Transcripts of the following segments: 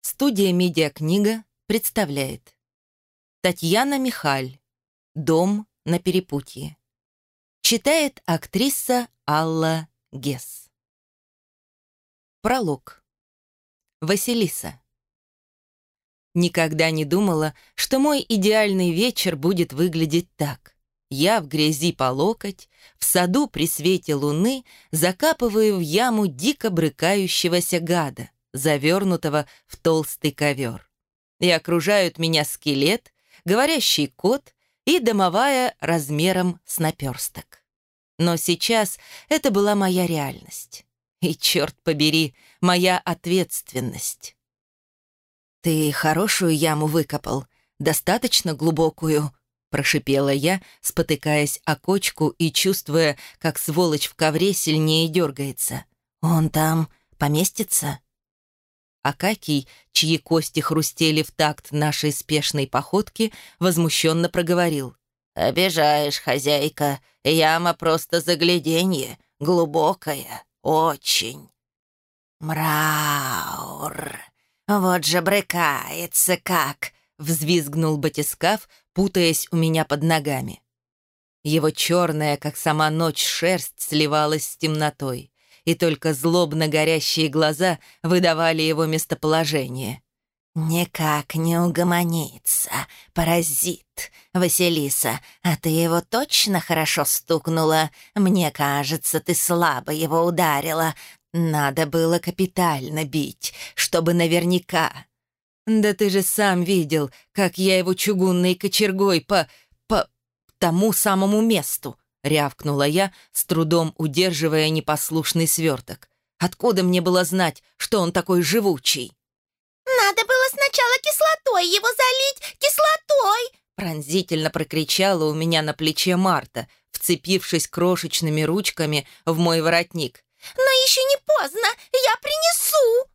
Студия «Медиакнига» представляет Татьяна Михаль. «Дом на перепутье». Читает актриса Алла Гесс. Пролог. Василиса. Никогда не думала, что мой идеальный вечер будет выглядеть так. Я в грязи по локоть, в саду при свете луны закапываю в яму дико брыкающегося гада, завернутого в толстый ковер. И окружают меня скелет, говорящий кот и домовая размером с наперсток. Но сейчас это была моя реальность. И, черт побери, моя ответственность. «Ты хорошую яму выкопал, достаточно глубокую?» — прошипела я, спотыкаясь о кочку и чувствуя, как сволочь в ковре сильнее дергается. «Он там поместится?» Акакий, чьи кости хрустели в такт нашей спешной походки, возмущенно проговорил. «Обижаешь, хозяйка, яма просто загляденье, глубокая, очень». «Мраур, вот же брыкается как!» — взвизгнул батискаф, путаясь у меня под ногами. Его черная, как сама ночь, шерсть сливалась с темнотой, и только злобно горящие глаза выдавали его местоположение. «Никак не угомонится, паразит. Василиса, а ты его точно хорошо стукнула? Мне кажется, ты слабо его ударила. Надо было капитально бить, чтобы наверняка». «Да ты же сам видел, как я его чугунной кочергой по тому самому месту», — рявкнула я, с трудом удерживая непослушный сверток. «Откуда мне было знать, что он такой живучий?» «Надо было сначала кислотой его залить, кислотой!» Пронзительно прокричала у меня на плече Марта, вцепившись крошечными ручками в мой воротник. «Но еще не поздно, я принесу!»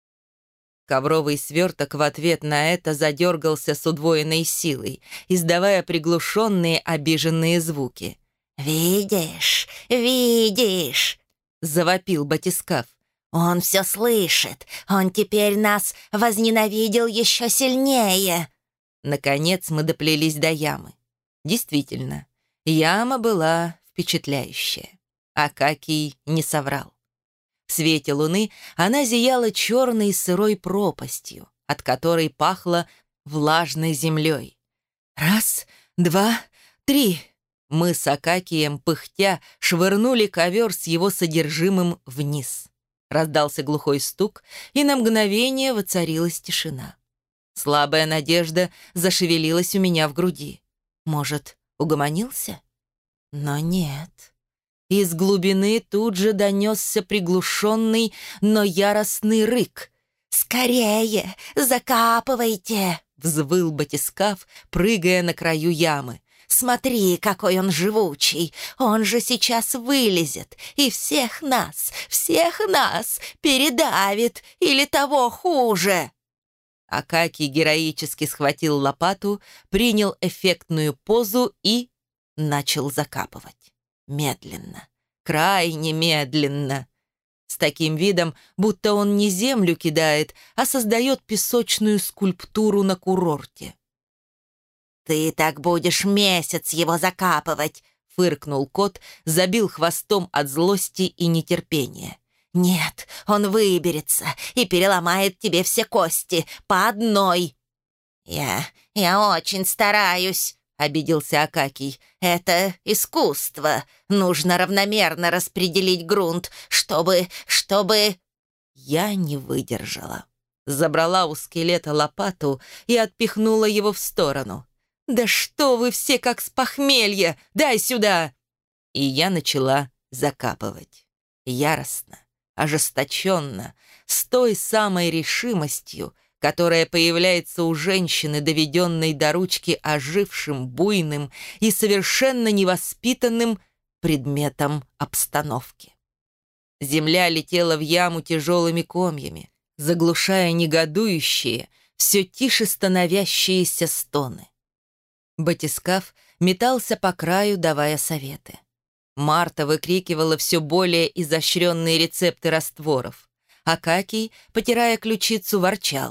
Ковровый сверток в ответ на это задергался с удвоенной силой, издавая приглушенные обиженные звуки. «Видишь, видишь!» — завопил батискаф. «Он все слышит, он теперь нас возненавидел еще сильнее!» Наконец мы доплелись до ямы. Действительно, яма была впечатляющая. Акакий не соврал. В свете луны она зияла черной сырой пропастью, от которой пахло влажной землей. «Раз, два, три!» Мы с Акакием, пыхтя, швырнули ковер с его содержимым вниз. Раздался глухой стук, и на мгновение воцарилась тишина. Слабая надежда зашевелилась у меня в груди. Может, угомонился? Но нет. Из глубины тут же донесся приглушенный, но яростный рык. «Скорее, закапывайте!» — взвыл батискаф, прыгая на краю ямы. «Смотри, какой он живучий! Он же сейчас вылезет и всех нас передавит или того хуже!» Акакий героически схватил лопату, принял эффектную позу и начал закапывать. Медленно, крайне медленно. С таким видом, будто он не землю кидает, а создает песочную скульптуру на курорте. «Ты так будешь месяц его закапывать!» — фыркнул кот, забил хвостом от злости и нетерпения. «Нет, он выберется и переломает тебе все кости по одной!» «Я очень стараюсь!» — обиделся Акакий. «Это искусство. Нужно равномерно распределить грунт, чтобы...» Я не выдержала. Забрала у скелета лопату и отпихнула его в сторону. «Да что вы все как с похмелья! Дай сюда!» И я начала закапывать. Яростно, ожесточенно, с той самой решимостью, которая появляется у женщины, доведенной до ручки ожившим, буйным и совершенно невоспитанным предметом обстановки. Земля летела в яму тяжелыми комьями, заглушая негодующие, все тише становящиеся стоны. Батискаф метался по краю, давая советы. Марта выкрикивала все более изощренные рецепты растворов. Акакий, потирая ключицу, ворчал.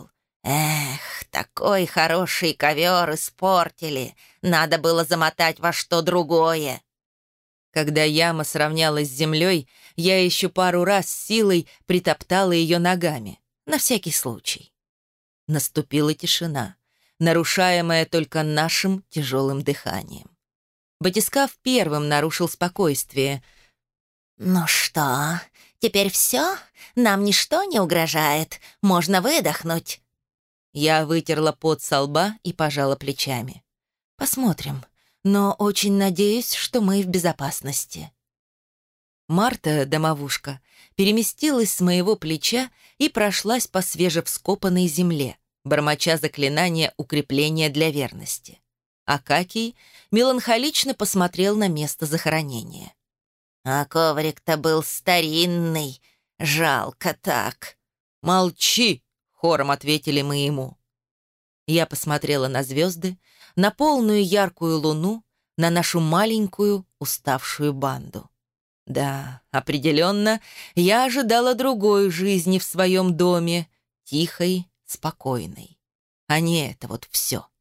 Эх, такой хороший ковер испортили. Надо было замотать во что другое. Когда яма сравнялась с землей, я еще пару раз силой притоптала ее ногами, на всякий случай. Наступила тишина, нарушаемая только нашим тяжелым дыханием. Батискаф первым нарушил спокойствие. «Ну что, теперь все? Нам ничто не угрожает. Можно выдохнуть». Я вытерла пот со лба и пожала плечами. «Посмотрим, но очень надеюсь, что мы в безопасности». Марта, домовушка, переместилась с моего плеча и прошлась по свежевскопанной земле, бормоча заклинание укрепления для верности. Акакий меланхолично посмотрел на место захоронения. «А коврик-то был старинный. Жалко так». «Молчи!» — хором ответили мы ему. Я посмотрела на звезды, на полную яркую луну, на нашу маленькую уставшую банду. Да, определенно, я ожидала другой жизни в своем доме, тихой, спокойной. А не это вот все.